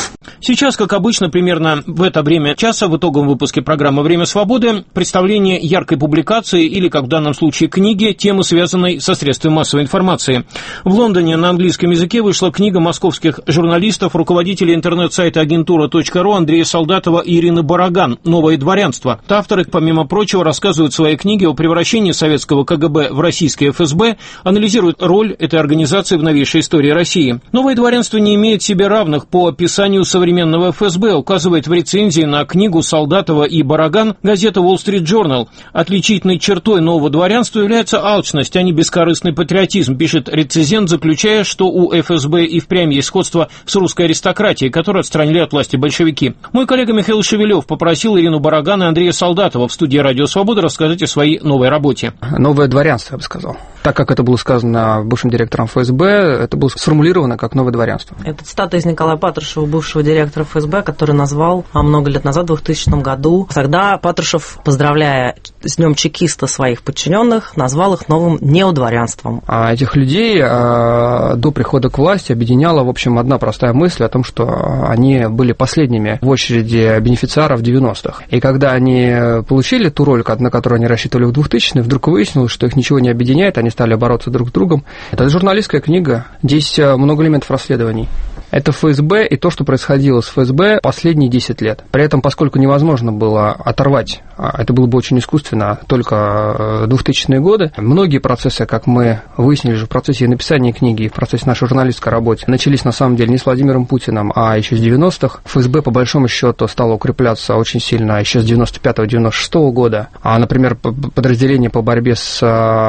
Сейчас, как обычно, примерно в это время часа в итоговом выпуске программы «Время свободы» представление яркой публикации или, как в данном случае, книги, темы, связанной со средствами массовой информации. В Лондоне на английском языке вышла книга московских журналистов, руководителей интернет-сайта агентура точка ру Андрея Солдатова и Ирины Бараган «Новое дворянство». Авторы, помимо прочего, рассказывают в своей книге о превращении советского ка гэ бэ в российское эф эс бэ, анализируют роль этой организации в новейшей истории России. «Новое дворянство» не имеет себе равных по описанию современного эф эс бэ, указывает в рецензии на книгу Солдатова и Бараган газета Wall Street Journal. Отличительной чертой нового дворянства является алчность, а не бескорыстный патриотизм, пишет рецензент, заключая, что у эф эс бэ и впрямь есть сходство с русской аристократией, которую отстранили от власти большевики. Мой коллега Михаил Шевелев попросил Ирину Бараган и Андрея Солдатова в студии «Радио Свобода» рассказать о своей новой работе. Новое дворянство, я бы сказал. Так как это было сказано бывшим директором эф эс бэ, это было сформулировано как новое дворянство. Это цитата из Николая Патрушева, бывшего директора эф эс бэ, который назвал много лет назад, в двухтысячном году. Тогда Патрушев, поздравляя с днем чекиста своих подчиненных, назвал их новым неодворянством. А этих людей до прихода к власти объединяла, в общем, одна простая мысль о том, что они были последними в очереди бенефициаров в девяностых. И когда они получили ту роль, на которую они рассчитывали в двухтысячных, вдруг выяснилось, что их ничего не объединяет, они стали бороться друг с другом. Это журналистская книга, здесь много элементов расследований. Это эф эс бэ и то, что происходило с эф эс бэ последние десять лет. При этом, поскольку невозможно было оторвать, это было бы очень искусственно, только двухтысячные годы, многие процессы, как мы выяснили же в процессе написания книги и в процессе нашей журналистской работы, начались на самом деле не с Владимиром Путиным, а еще с девяностых. эф эс бэ, по большому счету, стало укрепляться очень сильно еще с девяносто пятого — девяносто шестого года. А, например, подразделение по борьбе с,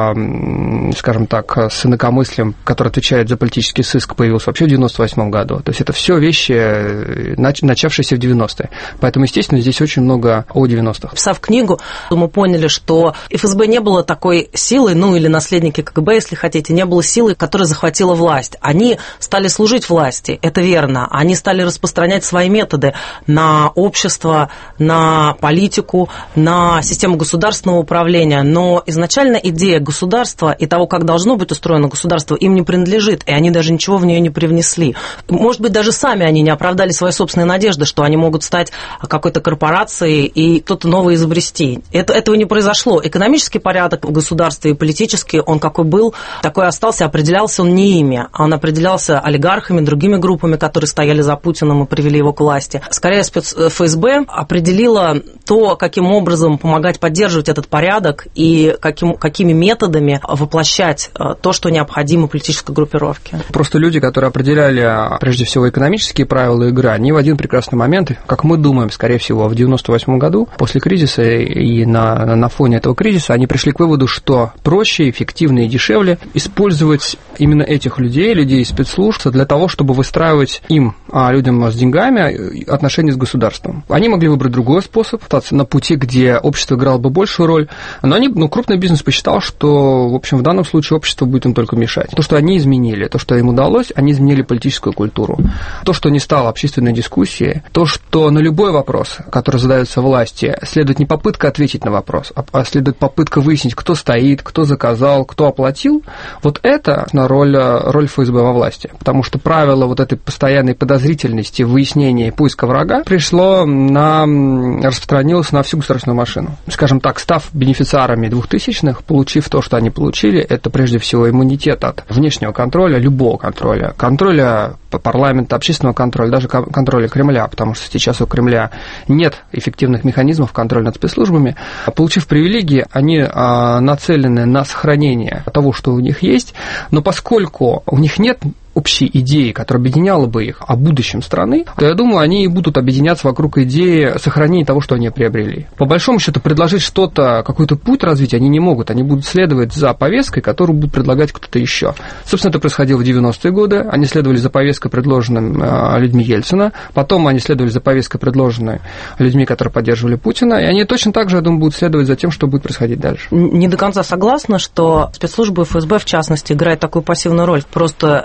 скажем так, с инакомыслием, которое отвечает за политический сыск, появилось вообще в девяносто восьмом году. То есть это все вещи, начавшиеся в девяностые. Поэтому, естественно, здесь очень много о девяностых. Писав книгу, мы поняли, что эф эс бэ не было такой силой, ну или наследники ка гэ бэ, если хотите, не было силы, которая захватила власть. Они стали служить власти, это верно. Они стали распространять свои методы на общество, на политику, на систему государственного управления. Но изначально идея государства и того, как должно быть устроено государство, им не принадлежит, и они даже ничего в нее не привнесли. Может быть, даже сами они не оправдали свои собственные надежды, что они могут стать какой-то корпорацией и что-то новое изобрести. Это, этого не произошло. Экономический порядок в государстве и политический, он какой был, такой остался, определялся он не ими. Он определялся олигархами, другими группами, которые стояли за Путиным и привели его к власти. Скорее, спец эф эс бэ определила то, каким образом помогать поддерживать этот порядок и каким, какими методами воплощать то, что необходимо политической группировке. Просто люди, которые определяли прежде всего экономические правила игры, они в один прекрасный момент, как мы думаем, скорее всего, в девяносто восьмом году, после кризиса и на, на фоне этого кризиса, они пришли к выводу, что проще, эффективнее и дешевле использовать именно этих людей, людей из спецслужб, для того, чтобы выстраивать им, а людям с деньгами, отношения с государством. Они могли выбрать другой способ, остаться на пути, где общество играло бы большую роль, но они, ну, крупный бизнес посчитал, что, в общем, в данном случае общество будет им только мешать. То, что они изменили, то, что им удалось, они изменили политическую культуру. То, что не стало общественной дискуссией, то, что на любой вопрос, который задается власти, следует не попытка ответить на вопрос, а следует попытка выяснить, кто стоит, кто заказал, кто оплатил, вот это роль, роль эф эс бэ во власти. Потому что правило вот этой постоянной подозрительности, выяснения и поиска врага пришло на, распространилось на всю государственную машину. Скажем так, став бенефициарами двухтысячных, получив то, что они получили, это прежде всего иммунитет от внешнего контроля, любого контроля, контроля парламента, общественного контроля, даже контроля Кремля, потому что сейчас у Кремля нет эффективных механизмов контроля над спецслужбами. Получив привилегии, они нацелены на сохранение того, что у них есть, но поскольку у них нет общей идеи, которая объединяла бы их о будущем страны, то, я думаю, они и будут объединяться вокруг идеи сохранения того, что они приобрели. По большому счету, предложить что-то, какой-то путь развития они не могут. Они будут следовать за повесткой, которую будет предлагать кто-то еще. Собственно, это происходило в девяностые годы. Они следовали за повесткой, предложенной людьми Ельцина. Потом они следовали за повесткой, предложенной людьми, которые поддерживали Путина. И они точно так же, я думаю, будут следовать за тем, что будет происходить дальше. Не до конца согласна, что спецслужбы эф эс бэ, в частности, играют такую пассивную роль. Просто формально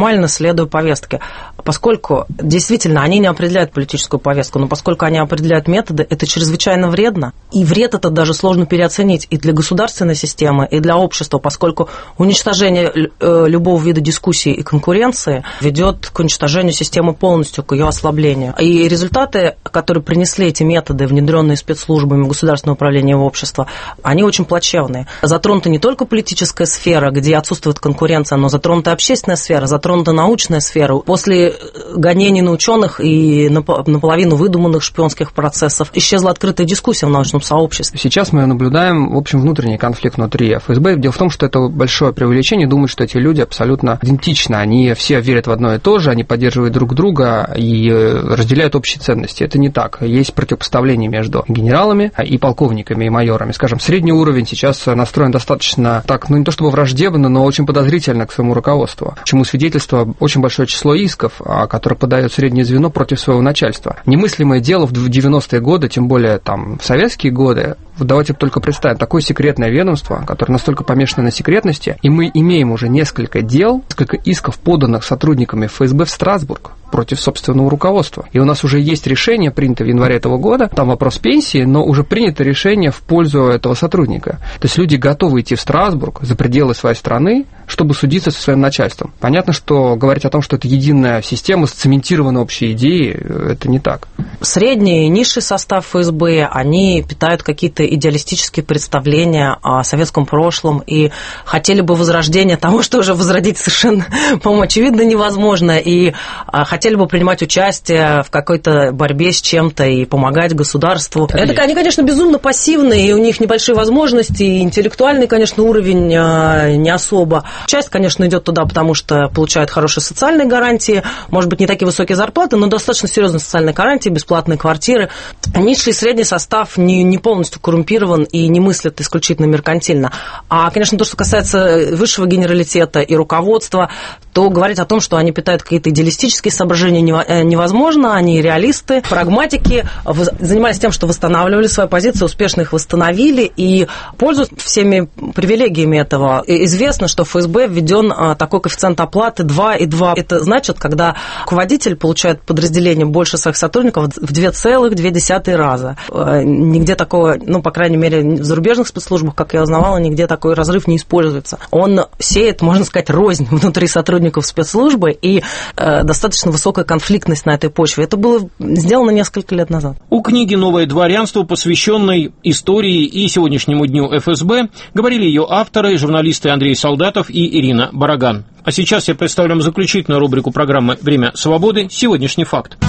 максимально следуя повестке. Поскольку действительно они не определяют политическую повестку, но поскольку они определяют методы, это чрезвычайно вредно. И вред этот даже сложно переоценить и для государственной системы, и для общества, поскольку уничтожение любого вида дискуссии и конкуренции ведет к уничтожению системы полностью, к ее ослаблению. И результаты, которые принесли эти методы, внедренные спецслужбами государственного управления в общество, они очень плачевные. Затронута не только политическая сфера, где отсутствует конкуренция, но затронута общественная сфера, затронута научная сфера. После гонений на ученых и наполовину выдуманных шпионских процессов исчезла открытая дискуссия в научном сообществе. Сейчас мы наблюдаем, в общем, внутренний конфликт внутри эф эс бэ. Дело в том, что это большое преувеличение думать, что эти люди абсолютно идентичны. Они все верят в одно и то же, они поддерживают друг друга и разделяют общие ценности. Это не так. Есть противопоставление между генералами и полковниками, и майорами. Скажем, средний уровень сейчас настроен достаточно так, ну не то чтобы враждебно, но очень подозрительно к своему руководству. Чему свидетельство очень большое число исков, которое подает среднее звено против своего начальства. Немыслимое дело в девяностые годы, тем более там в советские годы. Давайте только представим, такое секретное ведомство, которое настолько помешано на секретности, и мы имеем уже несколько дел, несколько исков, поданных сотрудниками эф эс бэ в Страсбург против собственного руководства. И у нас уже есть решение, принято в январе этого года, там вопрос пенсии, но уже принято решение в пользу этого сотрудника. То есть люди готовы идти в Страсбург за пределы своей страны, чтобы судиться со своим начальством. Понятно, что говорить о том, что это единая система, сцементирована общей идеей, это не так. Средний и низший состав эф эс бэ, они питают какие-то идеалистические представления о советском прошлом и хотели бы возрождения того, что уже возродить совершенно, по-моему, очевидно невозможно, и хотели бы принимать участие в какой-то борьбе с чем-то и помогать государству. Это, они, конечно, безумно пассивные, и у них небольшие возможности, и интеллектуальный, конечно, уровень не особо. Часть, конечно, идет туда, потому что получают хорошие социальные гарантии, может быть, не такие высокие зарплаты, но достаточно серьезные социальные гарантии, бесплатные квартиры. Низший и средний состав не, не полностью коррумпирован и не мыслит исключительно меркантильно. А, конечно, то, что касается высшего генералитета и руководства, то говорить о том, что они питают какие-то идеалистические соображения, невозможно. Они реалисты, прагматики, занимались тем, что восстанавливали свои позиции, успешно их восстановили и пользуются всеми привилегиями этого. И известно, что в эф эс бэ введен такой коэффициент оплаты два и два. Это значит, когда руководитель получает подразделение больше своих сотрудников в два целых две десятых раза. Нигде такого, ну, по крайней мере, в зарубежных спецслужбах, как я узнавала, нигде такой разрыв не используется. Он сеет, можно сказать, рознь внутри сотрудников спецслужбы и э, достаточно высокая конфликтность на этой почве. Это было сделано несколько лет назад. У книги «Новое дворянство», посвященной истории и сегодняшнему дню эф эс бэ, говорили ее авторы, журналисты Андрей Солдатов и Ирина Бараган. А сейчас я представлю вам заключительную рубрику программы «Время свободы. Сегодняшний факт».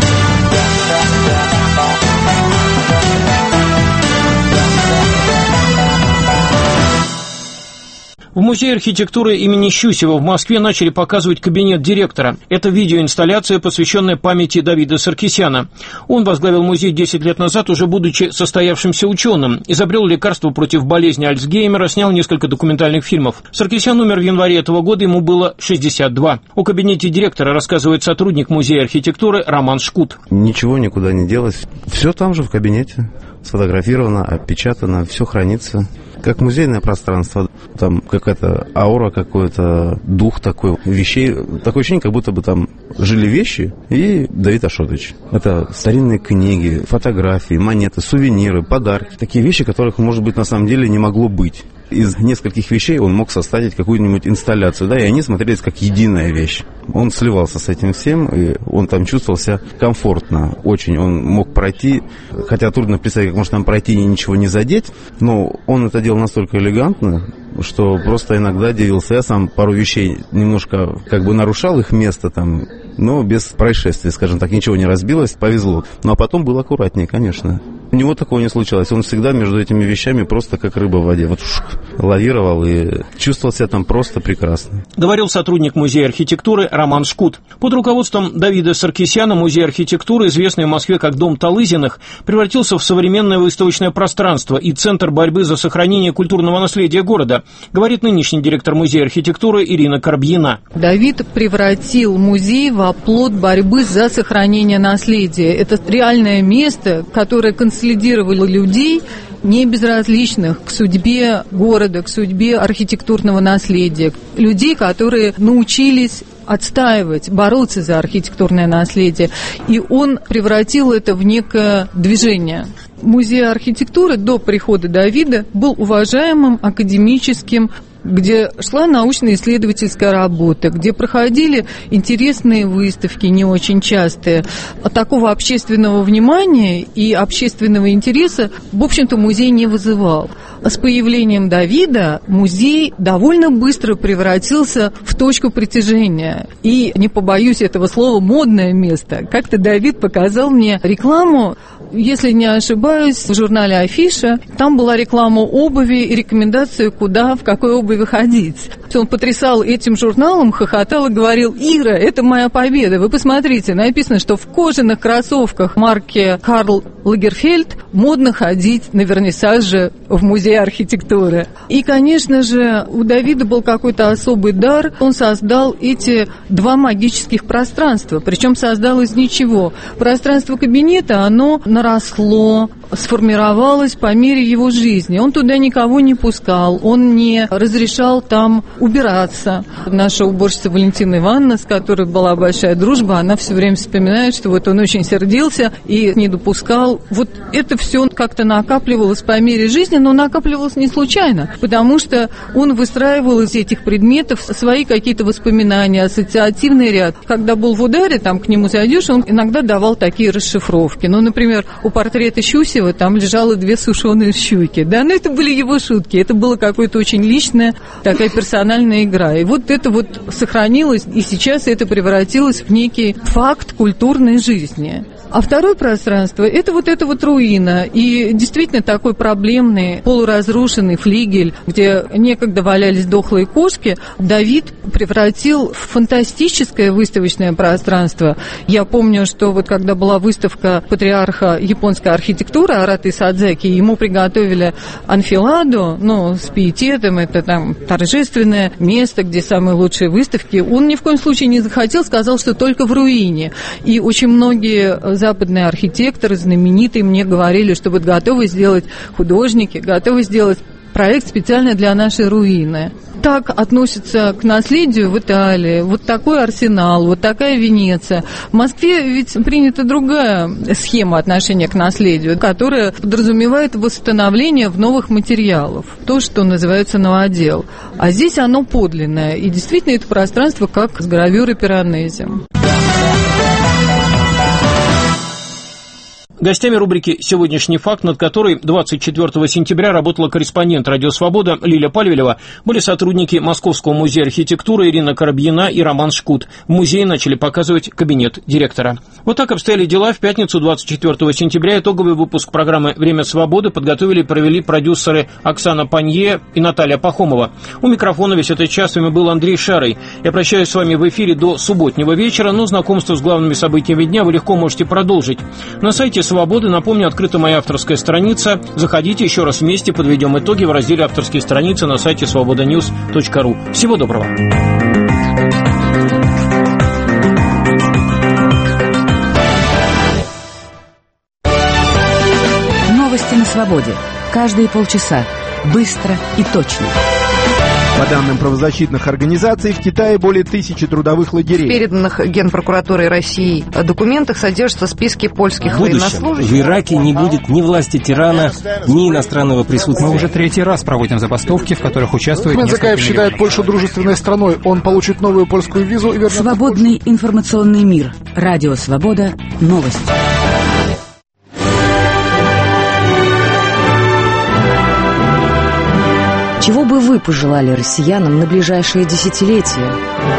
В Музее архитектуры имени Щусева в Москве начали показывать кабинет директора. Это видеоинсталляция, посвященная памяти Давида Саркисяна. Он возглавил музей десять лет назад, уже будучи состоявшимся ученым. Изобрел лекарство против болезни Альцгеймера, снял несколько документальных фильмов. Саркисян умер в январе этого года, ему было шестьдесят два. О кабинете директора рассказывает сотрудник Музея архитектуры Роман Шкут. Ничего никуда не делать. Все там же в кабинете. Сфотографировано, опечатано, все хранится. Как музейное пространство, там какая-то аура, какой-то дух такой вещей. Такое ощущение, как будто бы там жили вещи и Давид Ашотович. Это старинные книги, фотографии, монеты, сувениры, подарки. Такие вещи, которых, может быть, на самом деле не могло быть. Из нескольких вещей он мог составить какую-нибудь инсталляцию, да, и они смотрелись как единая вещь. Он сливался с этим всем, и он там чувствовал себя комфортно очень. Он мог пройти, хотя трудно представить, как может там пройти и ничего не задеть, но он это делал настолько элегантно, что просто иногда дивился. Я сам пару вещей немножко как бы нарушал их место там, но без происшествий, скажем так, ничего не разбилось, повезло. Ну а потом был аккуратнее, конечно. У него такого не случалось. Он всегда между этими вещами просто как рыба в воде. Вот шух, лавировал и чувствовал себя там просто прекрасно. Говорил сотрудник Музея архитектуры Роман Шкут. Под руководством Давида Саркисяна Музей архитектуры, известный в Москве как Дом Талызиных, превратился в современное выставочное пространство и центр борьбы за сохранение культурного наследия города, говорит нынешний директор Музея архитектуры Ирина Карбьина. Давид превратил музей в оплот борьбы за сохранение наследия. Это реальное место, которое консолидировало людей, не безразличных к судьбе города, к судьбе архитектурного наследия. Людей, которые научились отстаивать, бороться за архитектурное наследие. И он превратил это в некое движение. Музей архитектуры до прихода Давида был уважаемым академическим, где шла научно-исследовательская работа, где проходили интересные выставки, не очень частые. Такого общественного внимания и общественного интереса, в общем-то, музей не вызывал. С появлением Давида музей довольно быстро превратился в точку притяжения. И, не побоюсь этого слова, модное место. Как-то Давид показал мне рекламу, если не ошибаюсь, в журнале «Афиша». Там была реклама обуви и рекомендации, куда, в какой обуви ходить. Он потрясал этим журналом, хохотал и говорил: «Ира, это моя победа. Вы посмотрите, написано, что в кожаных кроссовках марки Карл Лагерфельд модно ходить на вернисаже в музей архитектуры». И, конечно же, у Давида был какой-то особый дар. Он создал эти два магических пространства, причем создал из ничего. Пространство кабинета, оно наросло, сформировалось по мере его жизни. Он туда никого не пускал, он не разрешал там убираться. Наша уборщица Валентина Ивановна, с которой была большая дружба, она все время вспоминает, что вот он очень сердился и не допускал. Вот это все как-то накапливалось по мере жизни, но накапливалось не случайно, потому что он выстраивал из этих предметов свои какие-то воспоминания, ассоциативный ряд. Когда был в ударе, там к нему зайдешь, он иногда давал такие расшифровки. Ну, например, у портрета Щусева там лежало две сушеные щуки. Да, но это были его шутки. Это было какое-то очень личная, такая персональная игра. И вот это вот сохранилось, и сейчас это превратилось в некий факт культурной жизни. А второе пространство – это вот эта вот руина. И действительно такой проблемный, полуразрушенный флигель, где некогда валялись дохлые кошки, Давид превратил в фантастическое выставочное пространство. Я помню, что вот когда была выставка патриарха японской архитектуры Араты Садзаки, ему приготовили анфиладу, ну, с пиететом, это там торжественное место, где самые лучшие выставки. Он ни в коем случае не захотел, сказал, что только в руине. И очень многие западные архитекторы, знаменитые, мне говорили, что вот готовы сделать художники, готовы сделать проект специально для нашей руины. Так относятся к наследию в Италии. Вот такой арсенал, вот такая Венеция. В Москве ведь принята другая схема отношения к наследию, которая подразумевает восстановление в новых материалах. То, что называется новодел. А здесь оно подлинное. И действительно это пространство как с гравюрой Пиранези. Гостями рубрики «Сегодняшний факт», над которой двадцать четвёртого сентября работала корреспондент «Радио Свобода» Лиля Пальвелева, были сотрудники Московского музея архитектуры Ирина Коробьина и Роман Шкут. В музее начали показывать кабинет директора. Вот так обстояли дела в пятницу двадцать четвёртого сентября. Итоговый выпуск программы «Время свободы» подготовили и провели продюсеры Оксана Панье и Наталья Пахомова. У микрофона весь этот час с вами был Андрей Шарый. Я прощаюсь с вами в эфире до субботнего вечера, но знакомство с главными событиями дня вы легко можете продолжить. На сайте «Свободы», напомню, открыта моя авторская страница. Заходите, еще раз вместе подведем итоги в разделе «Авторские страницы» на сайте свобода ньюс точка ру. Всего доброго. Новости на свободе. Каждые полчаса. Быстро и точно. По данным правозащитных организаций, в Китае более тысячи трудовых лагерей. В переданных Генпрокуратурой России документах содержатся списки польских в будущем военнослужащих. В Ираке не будет ни власти тирана, ни иностранного присутствия. Мы уже третий раз проводим забастовки, в которых участвует Хмет Закаев считает Польшу дружественной страной. Он получит новую польскую визу и вернется. Свободный информационный мир. Радио Свобода. Новости. Чего бы вы пожелали россиянам на ближайшее десятилетие?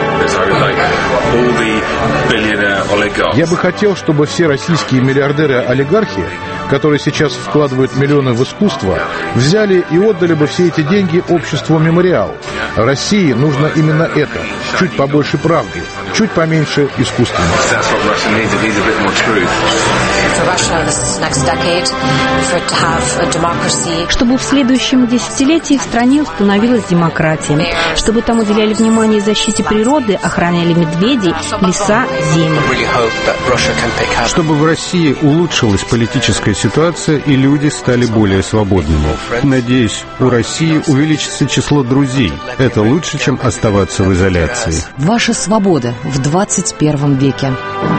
Я бы хотел, чтобы все российские миллиардеры-олигархи, которые сейчас вкладывают миллионы в искусство, взяли и отдали бы все эти деньги обществу «Мемориал». России нужно именно это. Чуть побольше правды, чуть поменьше искусства. Чтобы в следующем десятилетии в стране установилась демократия, чтобы там уделяли внимание защите природы, охраняли медведей, леса, земли. Чтобы в России улучшилась политическая ситуация и люди стали более свободными. Надеюсь, у России увеличится число друзей. Это лучше, чем оставаться в изоляции. Ваша свобода в двадцать первом веке.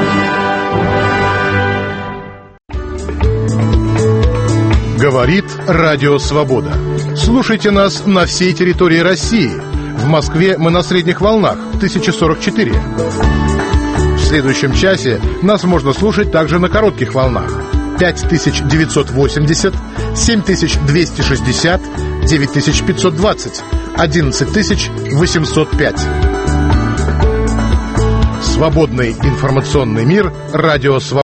Говорит Радио Свобода. Слушайте нас на всей территории России. В Москве мы на средних волнах тысяча сорок четыре. В следующем часе нас можно слушать также на коротких волнах пять тысяч девятьсот восемьдесят, семь тысяч двести шестьдесят, девять тысяч пятьсот двадцать, одиннадцать тысяч восемьсот пять. Свободный информационный мир. Радио Свобода.